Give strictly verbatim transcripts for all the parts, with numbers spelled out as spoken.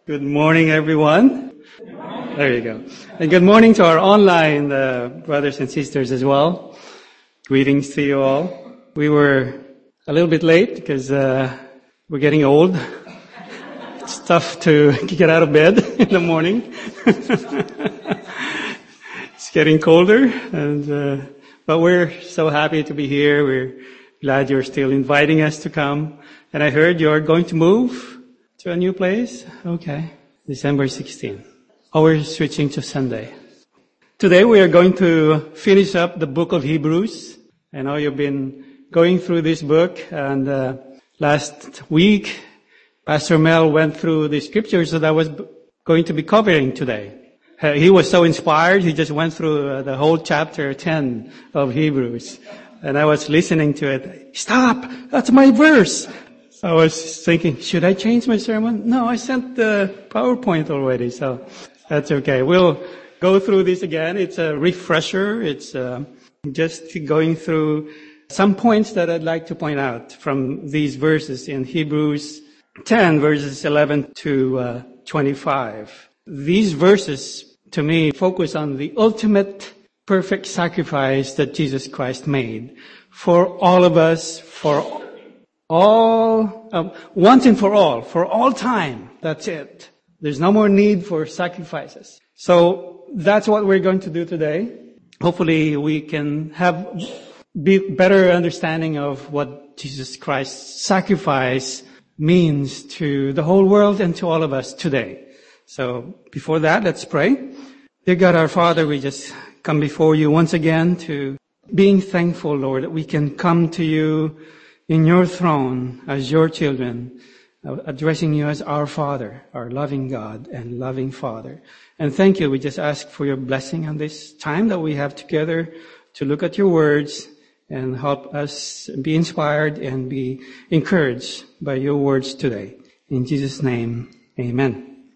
Good morning, everyone. Good morning. There you go. And good morning to our online uh, brothers and sisters as well. Greetings to you all. We were a little bit late because uh, we're getting old. It's tough to get out of bed in the morning. It's getting colder, and uh, but we're so happy to be here. We're glad you're still inviting us to come. And I heard you're going to move to a new place? Okay. December sixteenth. Oh, we're switching to Sunday. Today we are going to finish up the book of Hebrews. I know you've been going through this book, and uh, last week Pastor Mel went through the scriptures that I was going to be covering today. Uh, he was so inspired, he just went through uh, the whole chapter ten of Hebrews. And I was listening to it. Stop! That's my verse! I was thinking, should I change my sermon? No, I sent the PowerPoint already, so that's okay. We'll go through this again. It's a refresher. It's uh, just going through some points that I'd like to point out from these verses in Hebrews ten, verses eleven to uh, twenty-five. These verses, to me, focus on the ultimate perfect sacrifice that Jesus Christ made for all of us, for all, um, once and for all, for all time. That's it. There's no more need for sacrifices. So that's what we're going to do today. Hopefully we can have be better understanding of what Jesus Christ's sacrifice means to the whole world and to all of us today. So before that, let's pray. Dear God, our Father, we just come before you once again to being thankful, Lord, that we can come to you in your throne as your children, addressing you as our Father, our loving God and loving Father. And thank you. We just ask for your blessing on this time that we have together to look at your words and help us be inspired and be encouraged by your words today. In Jesus' name, amen.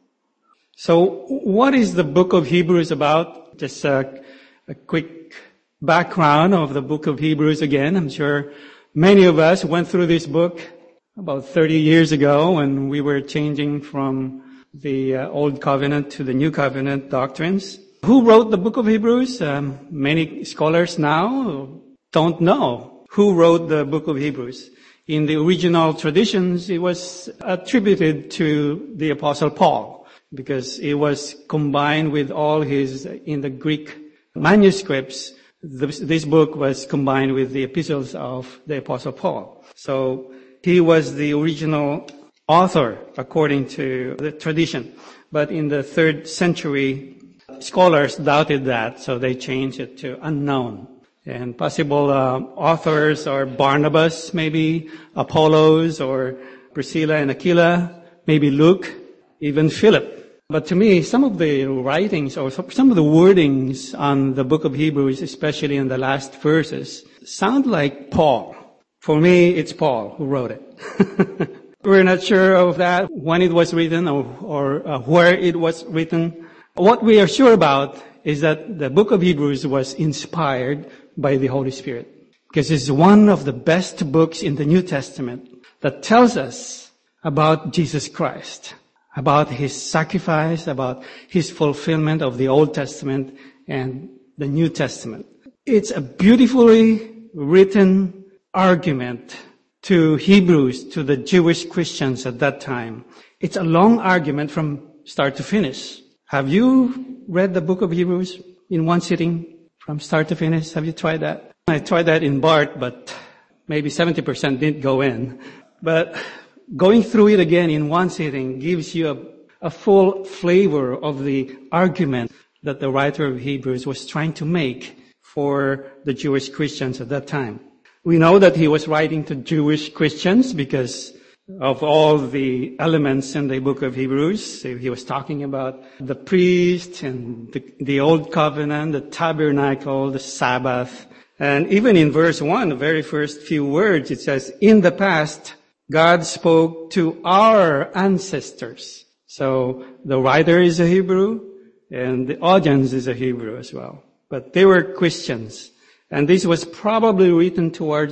So what is the book of Hebrews about? Just a, a quick background of the book of Hebrews again. I'm sure many of us went through this book about thirty years ago when we were changing from the uh, Old Covenant to the New Covenant doctrines. Who wrote the book of Hebrews? Um, many scholars now don't know who wrote the book of Hebrews. In the original traditions, it was attributed to the Apostle Paul because it was combined with all his, in the Greek manuscripts, This, this book was combined with the epistles of the Apostle Paul. So he was the original author according to the tradition. But in the third century, scholars doubted that, so they changed it to unknown. And possible uh, authors are Barnabas, maybe Apollos, or Priscilla and Aquila, maybe Luke, even Philip. But to me, some of the writings or some of the wordings on the book of Hebrews, especially in the last verses, sound like Paul. For me, it's Paul who wrote it. We're not sure of that, when it was written or, or uh, where it was written. What we are sure about is that the book of Hebrews was inspired by the Holy Spirit. Because it's one of the best books in the New Testament that tells us about Jesus Christ, about his sacrifice, about his fulfillment of the Old Testament and the New Testament. It's a beautifully written argument to Hebrews, to the Jewish Christians at that time. It's a long argument from start to finish. Have you read the book of Hebrews in one sitting from start to finish? Have you tried that? I tried that in Bart, but maybe seventy percent didn't go in. But going through it again in one sitting gives you a, a full flavor of the argument that the writer of Hebrews was trying to make for the Jewish Christians at that time. We know that he was writing to Jewish Christians because of all the elements in the book of Hebrews. He was talking about the priest and the, the Old Covenant, the tabernacle, the Sabbath. And even in verse one, the very first few words, it says, in the past, God spoke to our ancestors. So the writer is a Hebrew and the audience is a Hebrew as well. But they were Christians. And this was probably written towards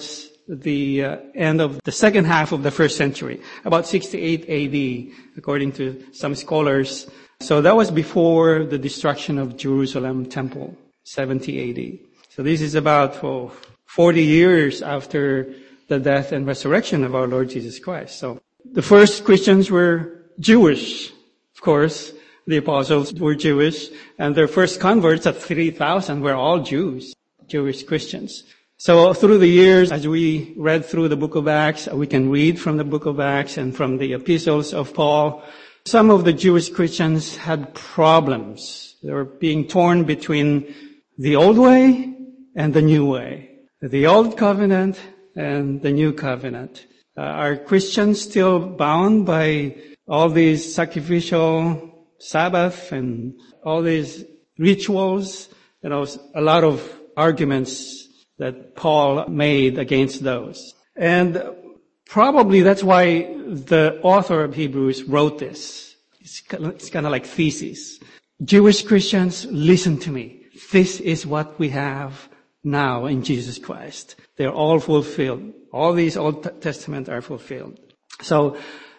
the uh, end of the second half of the first century, about sixty-eight A D, according to some scholars. So that was before the destruction of Jerusalem temple, seventy A D. So this is about oh, forty years after the death and resurrection of our Lord Jesus Christ. So the first Christians were Jewish, of course. The apostles were Jewish, and their first converts at three thousand were all Jews, Jewish Christians. So through the years, as we read through the book of Acts, we can read from the book of Acts and from the epistles of Paul, some of the Jewish Christians had problems. They were being torn between the old way and the new way, the old covenant and the new covenant. Uh, are Christians still bound by all these sacrificial Sabbath and all these rituals? You know, a lot of arguments that Paul made against those. And probably that's why the author of Hebrews wrote this. It's kind of, it's kind of like thesis. Jewish Christians, listen to me. This is what we have now in Jesus Christ. They're all fulfilled. All these Old Testament are fulfilled. So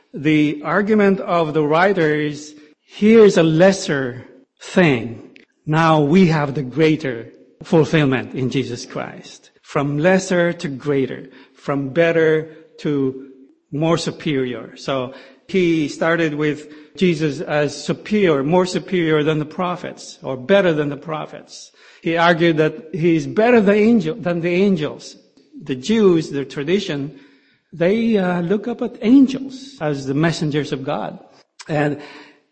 the argument of the writer is, here's a lesser thing. Now we have the greater fulfillment in Jesus Christ. From lesser to greater. From better to more superior. So he started with Jesus as superior, more superior than the prophets, or better than the prophets. He argued that he's better than, angel, than the angels. The Jews, their tradition, they uh, look up at angels as the messengers of God. And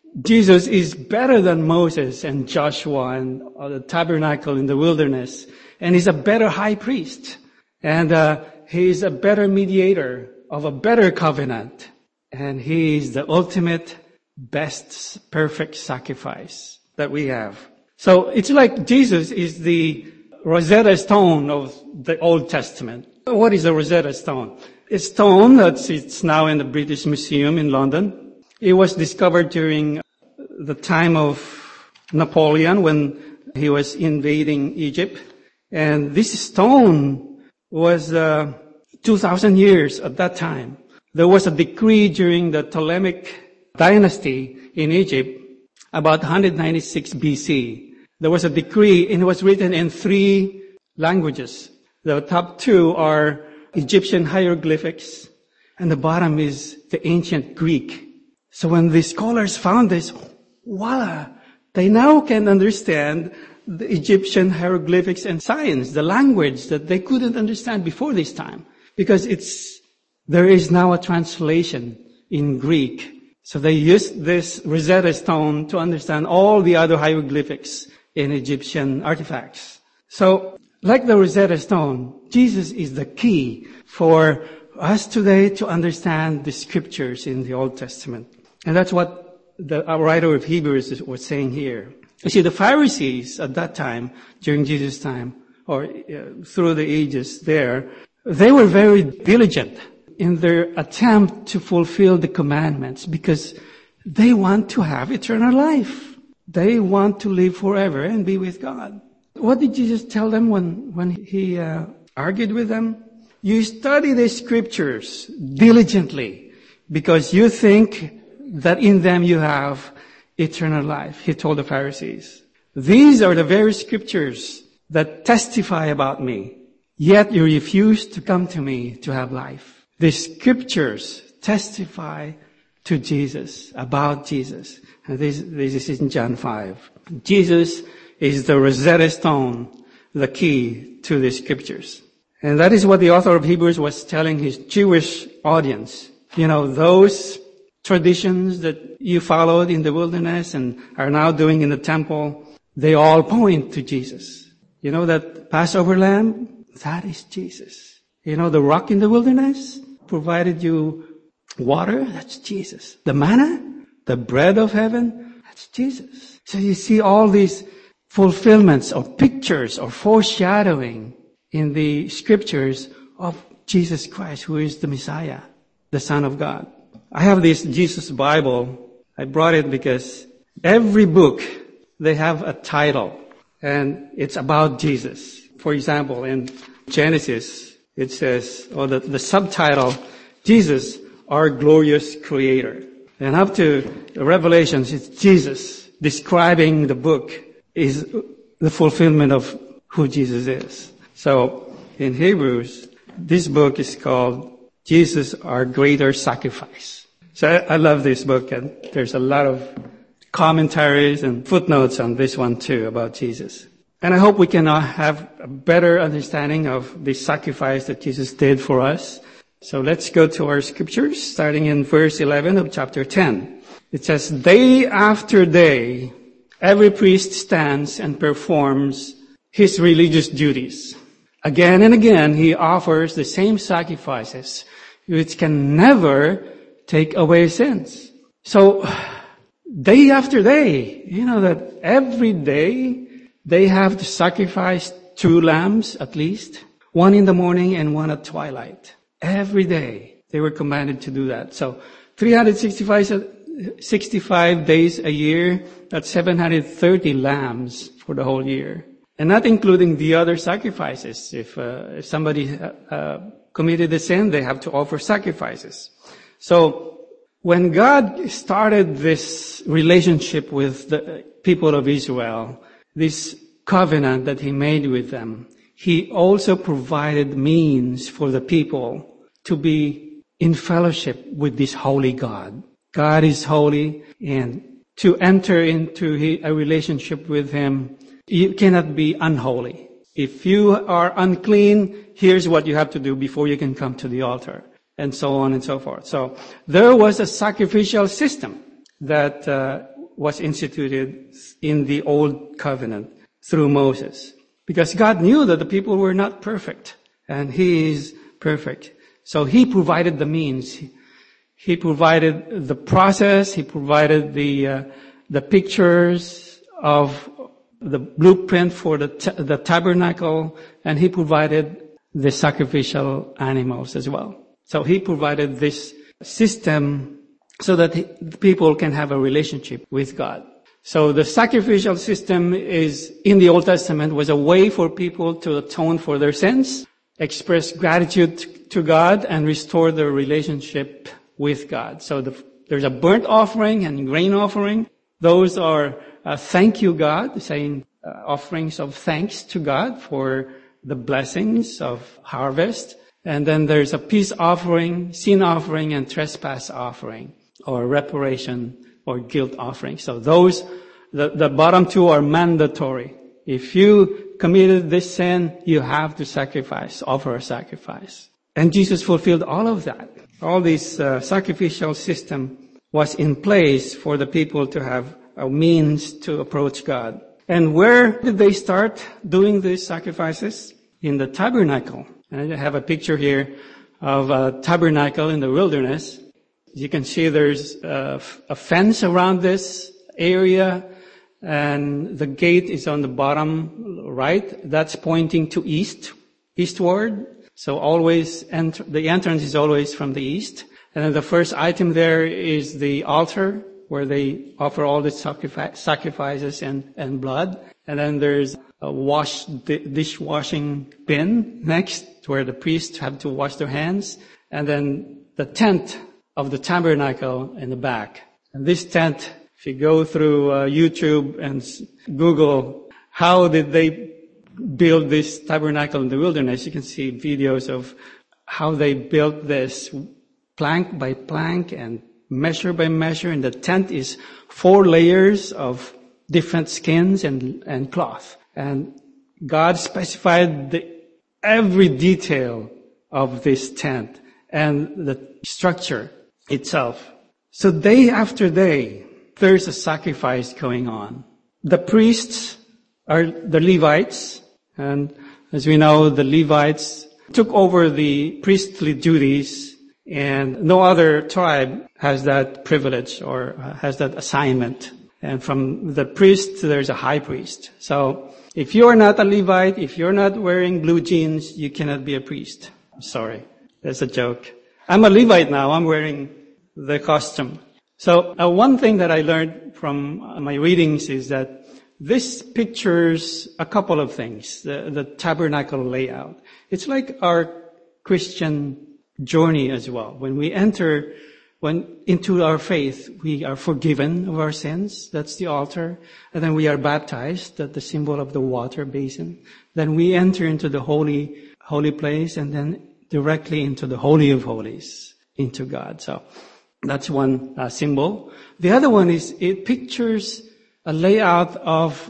Jesus is better than Moses and Joshua and uh, the tabernacle in the wilderness. And he's a better high priest. And uh, he's a better mediator of a better covenant. And he is the ultimate, best, perfect sacrifice that we have. So it's like Jesus is the Rosetta Stone of the Old Testament. What is a Rosetta Stone? A stone that's it's now in the British Museum in London. It was discovered during the time of Napoleon when he was invading Egypt. And this stone was uh, two thousand years at that time. There was a decree during the Ptolemaic dynasty in Egypt about one ninety-six B C. There was a decree, and it was written in three languages. The top two are Egyptian hieroglyphics, and the bottom is the ancient Greek. So when the scholars found this, voila, they now can understand the Egyptian hieroglyphics and signs, the language that they couldn't understand before this time. Because it's, there is now a translation in Greek. So they used this Rosetta Stone to understand all the other hieroglyphics in Egyptian artifacts. So, like the Rosetta Stone, Jesus is the key for us today to understand the scriptures in the Old Testament. And that's what the writer of Hebrews was saying here. You see, the Pharisees at that time, during Jesus' time, or uh, through the ages there, they were very diligent in their attempt to fulfill the commandments because they want to have eternal life. They want to live forever and be with God. What did Jesus tell them when, when he uh, argued with them? You study the scriptures diligently because you think that in them you have eternal life, he told the Pharisees. These are the very scriptures that testify about me, yet you refuse to come to me to have life. The scriptures testify to Jesus, about Jesus. And this, this is in John five. Jesus is the Rosetta Stone, the key to the scriptures. And that is what the author of Hebrews was telling his Jewish audience. You know, those traditions that you followed in the wilderness and are now doing in the temple, they all point to Jesus. You know that Passover lamb? That is Jesus. You know the rock in the wilderness provided you water? That's Jesus. The manna? The bread of heaven? That's Jesus. So you see all these fulfillments or pictures or foreshadowing in the scriptures of Jesus Christ, who is the Messiah, the Son of God. I have this Jesus Bible. I brought it because every book, they have a title, and it's about Jesus. For example, in Genesis, it says, or the, the subtitle, Jesus, our glorious creator. And up to Revelations, it's Jesus describing the book is the fulfillment of who Jesus is. So in Hebrews, this book is called Jesus, our greater sacrifice. So I, I love this book, and there's a lot of commentaries and footnotes on this one too about Jesus. And I hope we can uh, have a better understanding of the sacrifice that Jesus did for us. So let's go to our scriptures, starting in verse eleven of chapter ten. It says, day after day, every priest stands and performs his religious duties. Again and again, he offers the same sacrifices, which can never take away sins. So, day after day, you know that every day they have to sacrifice two lambs at least, one in the morning and one at twilight. Every day they were commanded to do that. So three hundred sixty-five days a year, that's seven hundred thirty lambs for the whole year. And not including the other sacrifices. If, uh, if somebody uh, committed a sin, they have to offer sacrifices. So when God started this relationship with the people of Israel, this covenant that he made with them, he also provided means for the people to be in fellowship with this holy God. God is holy, and to enter into a relationship with him, you cannot be unholy. If you are unclean, here's what you have to do before you can come to the altar, and so on and so forth. So there was a sacrificial system that uh, was instituted in the old covenant through Moses, because God knew that the people were not perfect, and he is perfect. So he provided the means. He provided the process. He provided the uh, the pictures of the blueprint for the t- the tabernacle, and he provided the sacrificial animals as well. So he provided this system so that he, the people can have a relationship with God. So the sacrificial system is, in the Old Testament, was a way for people to atone for their sins, express gratitude to God, and restore their relationship with God. So the, there's a burnt offering and grain offering. Those are uh, thank you, God, saying uh, offerings of thanks to God for the blessings of harvest. And then there's a peace offering, sin offering, and trespass offering, or reparation or guilt offering. So those, the, the bottom two are mandatory. If you committed this sin, you have to sacrifice, offer a sacrifice. And Jesus fulfilled all of that. All this uh, sacrificial system was in place for the people to have a means to approach God. And where did they start doing these sacrifices? In the tabernacle. And I have a picture here of a tabernacle in the wilderness. You can see there's a, a fence around this area, and the gate is on the bottom right. That's pointing to east, eastward. So always, enter, the entrance is always from the east. And then the first item there is the altar, where they offer all the sacrifice, sacrifices and, and blood. And then there's a wash, dishwashing bin next, where the priests have to wash their hands. And then the tent of the tabernacle in the back. And this tent, if you go through uh, YouTube and Google, how did they build this tabernacle in the wilderness, you can see videos of how they built this plank by plank and measure by measure. And the tent is four layers of different skins and, and cloth. And God specified the, every detail of this tent and the structure itself. So day after day, there's a sacrifice going on. The priests are the Levites, and as we know, the Levites took over the priestly duties, and no other tribe has that privilege or has that assignment. And from the priest, there's a high priest. So if you're not a Levite, if you're not wearing blue jeans, you cannot be a priest. I'm sorry. That's a joke. I'm a Levite now. I'm wearing the costume. So uh, one thing that I learned from uh, my readings is that this pictures a couple of things, the, the tabernacle layout. It's like our Christian journey as well. When we enter when into our faith, we are forgiven of our sins. That's the altar. And then we are baptized. That's the symbol of the water basin. Then we enter into the holy, holy place and then directly into the Holy of Holies, into God. So that's one uh, symbol. The other one is it pictures a layout of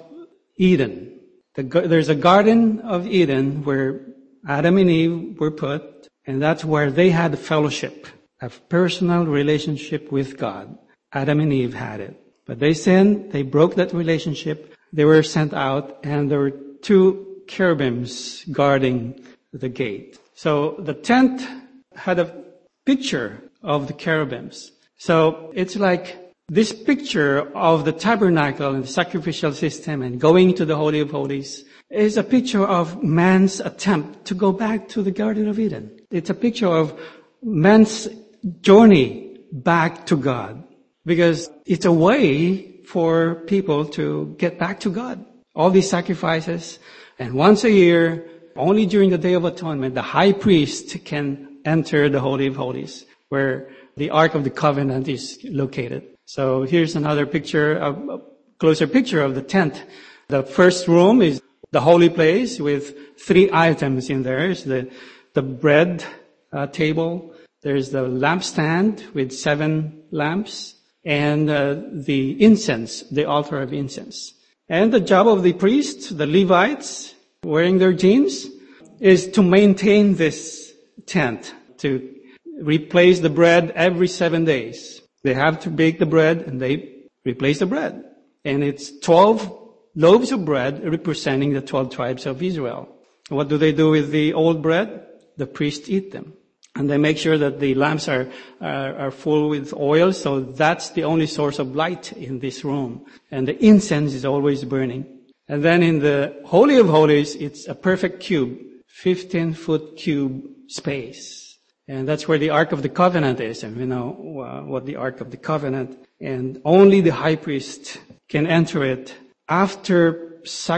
Eden. The, there's a Garden of Eden where Adam and Eve were put, and that's where they had fellowship, a personal relationship with God. Adam and Eve had it. But they sinned, they broke that relationship, they were sent out, and there were two cherubims guarding the gate. So the tent had a picture of the cherubims. So it's like this picture of the tabernacle and the sacrificial system and going to the Holy of Holies is a picture of man's attempt to go back to the Garden of Eden. It's a picture of man's journey back to God, because it's a way for people to get back to God. All these sacrifices, and once a year, only during the Day of Atonement, the high priest can enter the Holy of Holies, where the Ark of the Covenant is located. So here's another picture, a closer picture of the tent. The first room is the holy place with three items in there. It's the, the bread uh, table. There's the lampstand with seven lamps, and uh, the incense, the altar of incense. And the job of the priests, the Levites, wearing their jeans, is to maintain this tent, to replace the bread every seven days. They have to bake the bread and they replace the bread. And it's twelve loaves of bread representing the twelve tribes of Israel. What do they do with the old bread? The priests eat them. And they make sure that the lamps are, are, are full with oil, so that's the only source of light in this room. And the incense is always burning. And then in the Holy of Holies, it's a perfect cube, fifteen foot cube space. And that's where the Ark of the Covenant is. And we know uh, what the Ark of the Covenant. And only the high priest can enter it after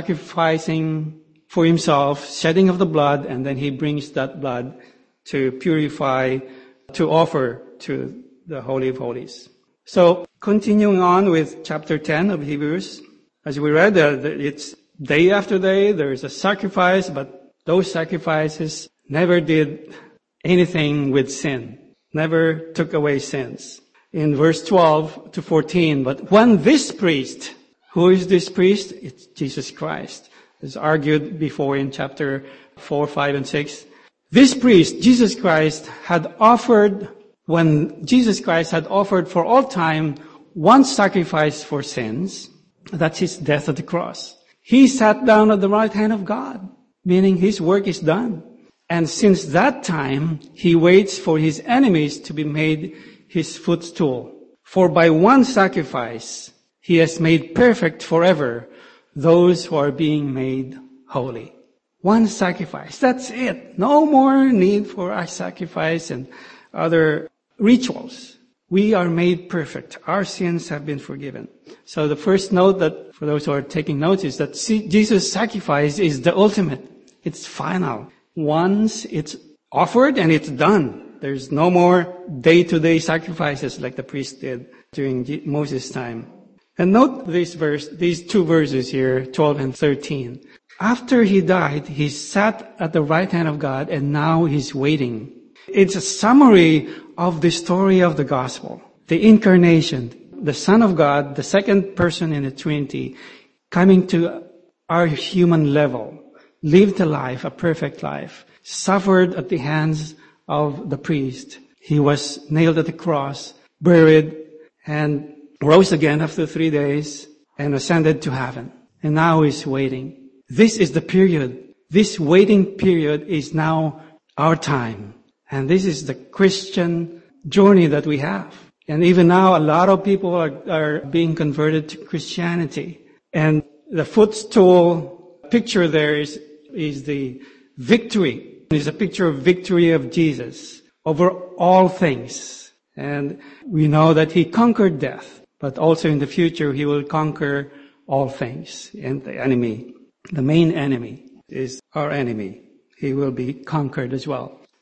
sacrificing for himself, shedding of the blood, and then he brings that blood to purify, to offer to the Holy of Holies. So, continuing on with chapter ten of Hebrews, as we read, uh, it's day after day, there is a sacrifice, but those sacrifices never did anything with sin, never took away sins. In verse twelve to fourteen, but when this priest, who is this priest? It's Jesus Christ. As argued before in chapter four, five, and six. This priest, Jesus Christ, had offered, when Jesus Christ had offered for all time one sacrifice for sins, that's his death at the cross. He sat down at the right hand of God, meaning his work is done. And since that time, he waits for his enemies to be made his footstool. For by one sacrifice, he has made perfect forever those who are being made holy. One sacrifice. That's it. No more need for a sacrifice and other rituals. We are made perfect. Our sins have been forgiven. So the first note that, for those who are taking notes, is that Jesus' sacrifice is the ultimate. It's final. Once it's offered and it's done. There's no more day-to-day sacrifices like the priest did during Moses' time. And note this verse, these two verses here, twelve and thirteen. After he died, he sat at the right hand of God, and now he's waiting. It's a summary of the story of the gospel. The incarnation, the Son of God, the second person in the Trinity, coming to our human level, lived a life, a perfect life, suffered at the hands of the priest. He was nailed at the cross, buried, and rose again after three days, and ascended to heaven. And now he's waiting. This is the period. This waiting period is now our time. And this is the Christian journey that we have. And even now, a lot of people are, are being converted to Christianity. And the footstool picture there is, is the victory. It's a picture of victory of Jesus over all things. And we know that he conquered death, but also in the future he will conquer all things. And the enemy, the main enemy, is our enemy. He will be conquered as well.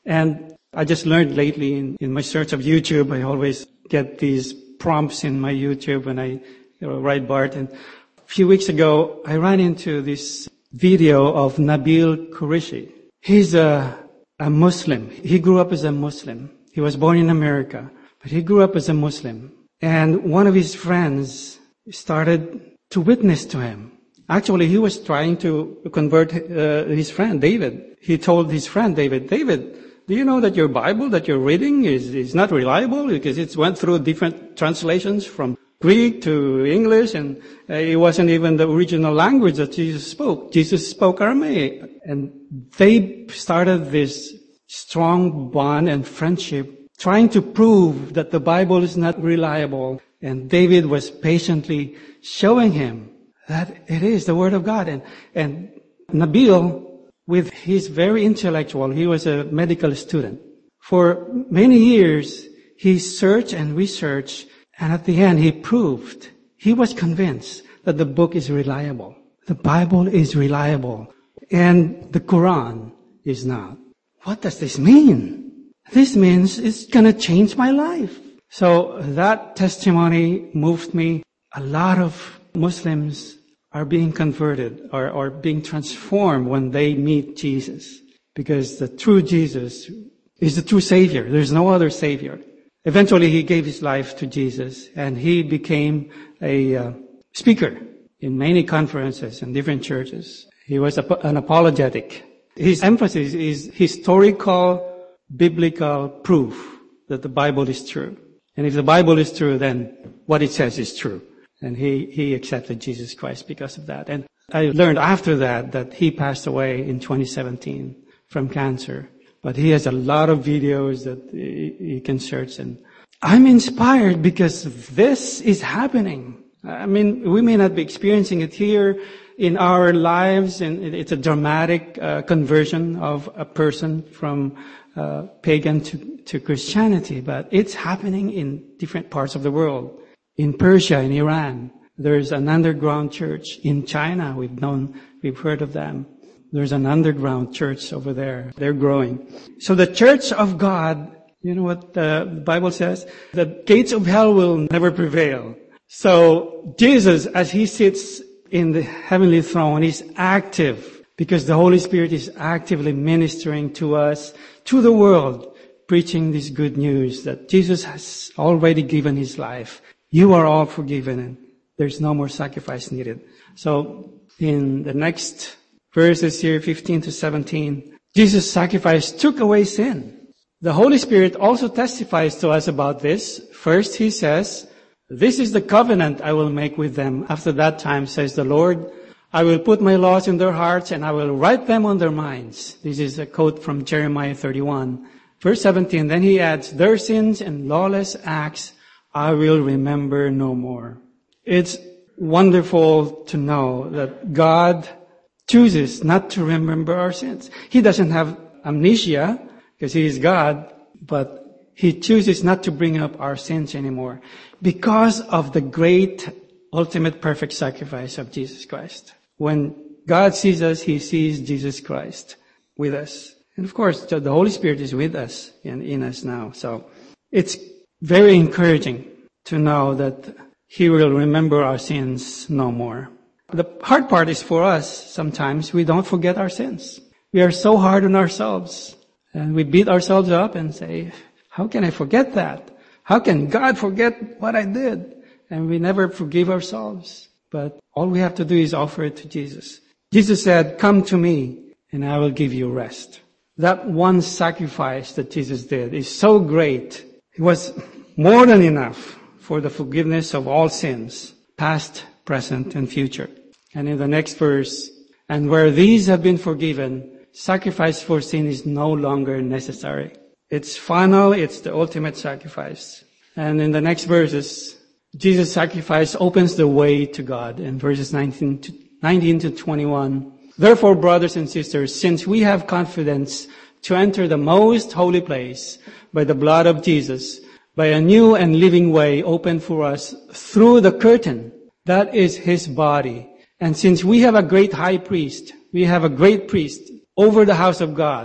And I just learned lately in, in my search of YouTube, I always get these prompts in my YouTube when I you know, write Bart. And a few weeks ago, I ran into this video of Nabil Qureshi. He's a, a Muslim. He grew up as a Muslim. He was born in America, but he grew up as a Muslim. And one of his friends started to witness to him. Actually, he was trying to convert uh, his friend, David. He told his friend, David, David, do you know that your Bible that you're reading is, is not reliable? Because it went through different translations from Greek to English, and uh, it wasn't even the original language that Jesus spoke. Jesus spoke Aramaic. And they started this strong bond and friendship, trying to prove that the Bible is not reliable. And David was patiently showing him that it is the Word of God. And, and Nabil, with his very intellectual, he was a medical student. For many years, he searched and researched, and at the end, he proved, he was convinced that the book is reliable. The Bible is reliable, and the Quran is not. What does this mean? This means it's gonna change my life. So that testimony moved me. A lot of Muslims are being converted or, or being transformed when they meet Jesus. Because the true Jesus is the true Savior. There's no other Savior. Eventually, he gave his life to Jesus, and he became a uh, speaker in many conferences in different churches. He was a, an apologetic. His emphasis is historical, biblical proof that the Bible is true. And if the Bible is true, then what it says is true. And he, he accepted Jesus Christ because of that. And I learned after that that he passed away in twenty seventeen from cancer. But he has a lot of videos that you can search. And I'm inspired because this is happening. I mean, we may not be experiencing it here in our lives, and it's a dramatic uh, conversion of a person from uh, pagan to, to Christianity, but it's happening in different parts of the world. In Persia, in Iran, there's an underground church. In China, we've known, we've heard of them. There's an underground church over there. They're growing. So the church of God, you know what the Bible says? The gates of hell will never prevail. So Jesus, as he sits in the heavenly throne, is active because the Holy Spirit is actively ministering to us, to the world, preaching this good news that Jesus has already given his life. You are all forgiven and there's no more sacrifice needed. So in the next verses here, fifteen to seventeen, Jesus' sacrifice took away sin. The Holy Spirit also testifies to us about this. First, he says, this is the covenant I will make with them. After that time, says the Lord, I will put my laws in their hearts and I will write them on their minds. This is a quote from Jeremiah thirty-one. Verse seventeen, then he adds, their sins and lawless acts I will remember no more. It's wonderful to know that God chooses not to remember our sins. He doesn't have amnesia because he is God, but he chooses not to bring up our sins anymore because of the great, ultimate, perfect sacrifice of Jesus Christ. When God sees us, he sees Jesus Christ with us. And of course, the Holy Spirit is with us and in us now. So it's very encouraging to know that he will remember our sins no more. The hard part is for us, sometimes we don't forget our sins. We are so hard on ourselves and we beat ourselves up and say, how can I forget that? How can God forget what I did? And we never forgive ourselves. But all we have to do is offer it to Jesus. Jesus said, come to me and I will give you rest. That one sacrifice that Jesus did is so great. It was more than enough for the forgiveness of all sins, past, present, and future. And in the next verse, and where these have been forgiven, sacrifice for sin is no longer necessary. It's final, it's the ultimate sacrifice. And in the next verses, Jesus' sacrifice opens the way to God in verses nineteen to twenty-one. Therefore, brothers and sisters, since we have confidence to enter the most holy place by the blood of Jesus, by a new and living way opened for us through the curtain, that is his body. And since we have a great high priest, we have a great priest over the house of God,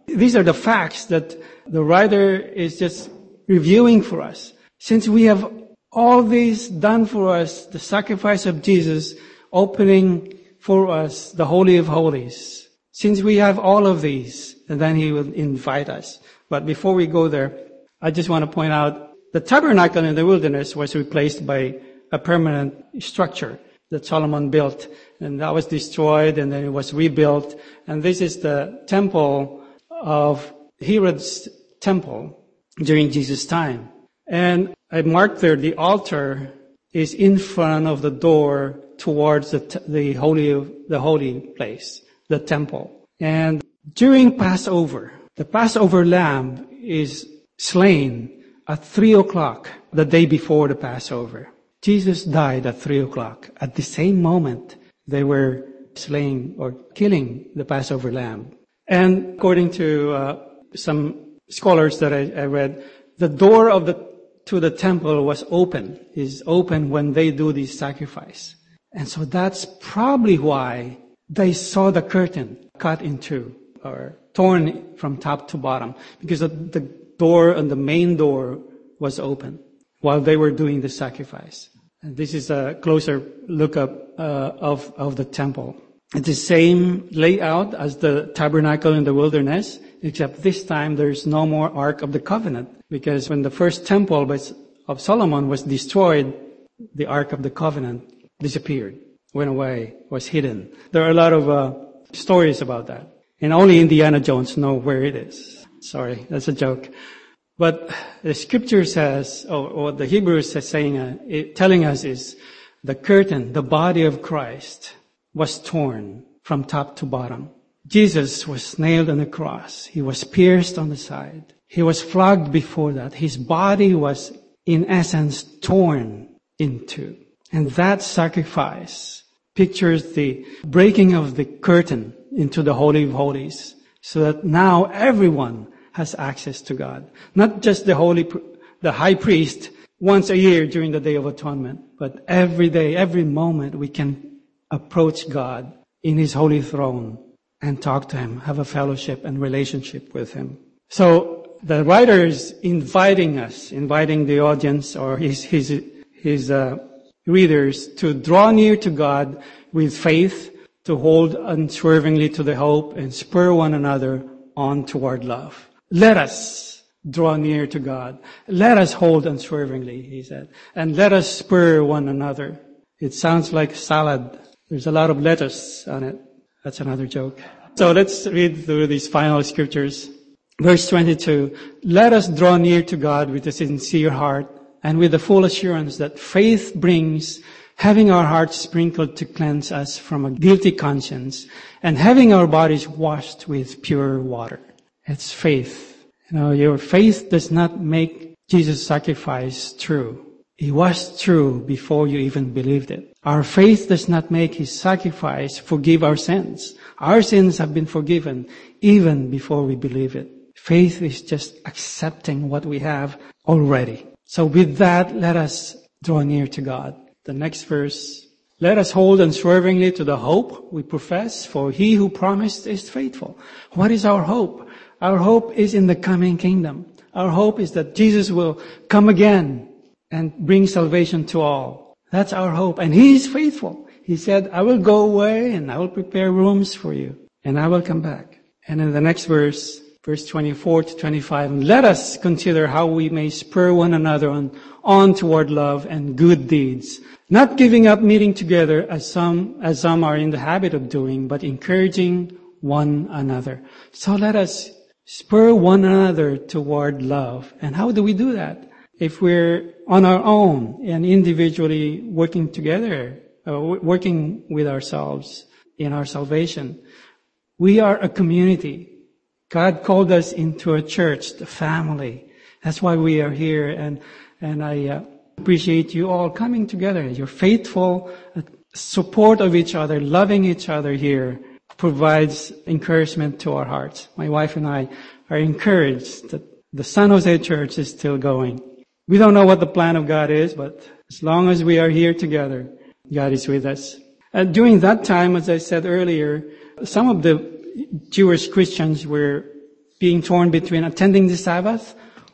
These are the facts that the writer is just reviewing for us. Since we have all these done for us, the sacrifice of Jesus opening for us the Holy of Holies. Since we have all of these, and then He will invite us. But before we go there, I just want to point out the tabernacle in the wilderness was replaced by a permanent structure that Solomon built, and that was destroyed, and then it was rebuilt. And this is the temple of Herod's temple during Jesus' time. And I marked there the altar is in front of the door towards the, t- the holy the holy place, the temple. And during Passover, the Passover lamb is slain at three o'clock, the day before the Passover. Jesus died at three o'clock. At the same moment, they were slaying or killing the Passover lamb. And according to uh, some scholars that I, I read, the door of the to the temple was open, is open when they do this sacrifice. And so that's probably why they saw the curtain cut in two or torn from top to bottom, because the, the door and the main door was open while they were doing the sacrifice. And this is a closer look up uh, of, of the temple. It's the same layout as the tabernacle in the wilderness, except this time there's no more Ark of the Covenant, because when the first temple of Solomon was destroyed, the Ark of the Covenant disappeared, went away, was hidden. There are a lot of uh, stories about that. And only Indiana Jones know where it is. Sorry, that's a joke. But the scripture says, or, or the Hebrews is saying, uh, it, telling us is the curtain, the body of Christ, was torn from top to bottom. Jesus was nailed on the cross. He was pierced on the side. He was flogged before that. His body was, in essence, torn in two. And that sacrifice pictures the breaking of the curtain into the Holy of Holies, so that now everyone has access to God. Not just the holy, the high priest once a year during the Day of Atonement, but every day, every moment we can approach God in His holy throne and talk to Him, have a fellowship and relationship with Him. So the writer is inviting us, inviting the audience or his his his uh, readers to draw near to God with faith, to hold unswervingly to the hope, and spur one another on toward love. Let us draw near to God. Let us hold unswervingly, he said, and let us spur one another. It sounds like salad. There's a lot of lettuce on it. That's another joke. So let's read through these final scriptures. Verse twenty-two, let us draw near to God with a sincere heart and with the full assurance that faith brings, having our hearts sprinkled to cleanse us from a guilty conscience and having our bodies washed with pure water. It's faith. You know, your faith does not make Jesus' sacrifice true. It was true before you even believed it. Our faith does not make His sacrifice forgive our sins. Our sins have been forgiven even before we believe it. Faith is just accepting what we have already. So with that, let us draw near to God. The next verse, let us hold unswervingly to the hope we profess, for He who promised is faithful. What is our hope? Our hope is in the coming kingdom. Our hope is that Jesus will come again and bring salvation to all. That's our hope. And He is faithful. He said, I will go away and I will prepare rooms for you and I will come back. And in the next verse, verse twenty-four to twenty-five, let us consider how we may spur one another on, on toward love and good deeds, not giving up meeting together as some, as some are in the habit of doing, but encouraging one another. So let us spur one another toward love. And how do we do that? If we're on our own and individually working together, uh, working with ourselves in our salvation, we are a community. God called us into a church, the family. That's why we are here. And, and I uh, appreciate you all coming together. Your faithful uh, support of each other, loving each other here provides encouragement to our hearts. My wife and I are encouraged that the San Jose Church is still going. We don't know what the plan of God is, but as long as we are here together, God is with us. And during that time, as I said earlier, some of the Jewish Christians were being torn between attending the Sabbath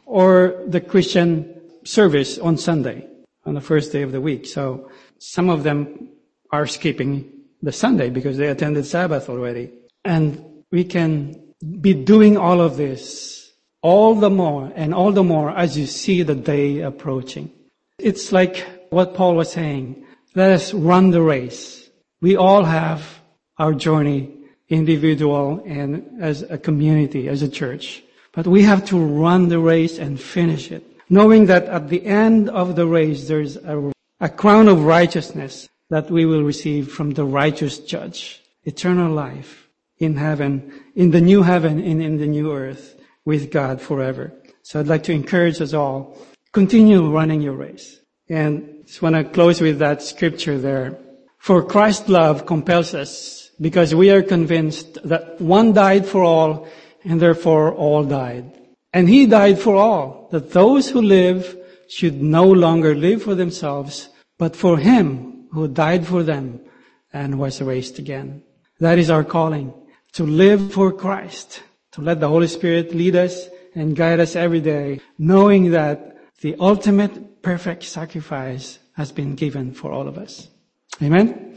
or the Christian service on Sunday, on the first day of the week. So some of them are skipping the Sunday because they attended Sabbath already. And we can be doing all of this all the more and all the more as you see the day approaching. It's like what Paul was saying. Let us run the race. We all have our journey, individual and as a community, as a church. But we have to run the race and finish it, knowing that at the end of the race, there's a, a crown of righteousness that we will receive from the righteous judge. Eternal life in heaven, in the new heaven and in the new earth with God forever. So I'd like to encourage us all, continue running your race. And just want to close with that scripture there. For Christ's love compels us, because we are convinced that one died for all, and therefore all died. And he died for all, that those who live should no longer live for themselves, but for him who died for them and was raised again. That is our calling, to live for Christ, to let the Holy Spirit lead us and guide us every day, knowing that the ultimate perfect sacrifice has been given for all of us. Amen?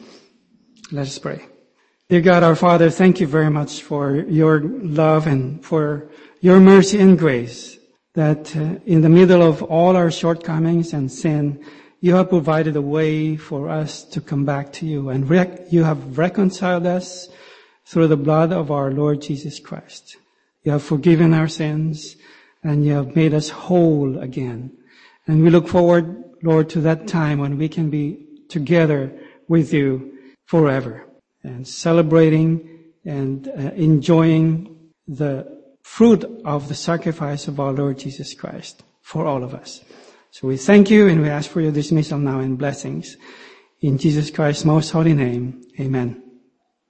Let us pray. Dear God, our Father, thank you very much for your love and for your mercy and grace, that uh, in the middle of all our shortcomings and sin, you have provided a way for us to come back to you, and rec- you have reconciled us through the blood of our Lord Jesus Christ. You have forgiven our sins, and you have made us whole again. And we look forward, Lord, to that time when we can be together with you forever, and celebrating and uh, enjoying the fruit of the sacrifice of our Lord Jesus Christ for all of us. So we thank you and we ask for your dismissal now and blessings. In Jesus Christ's most holy name, amen.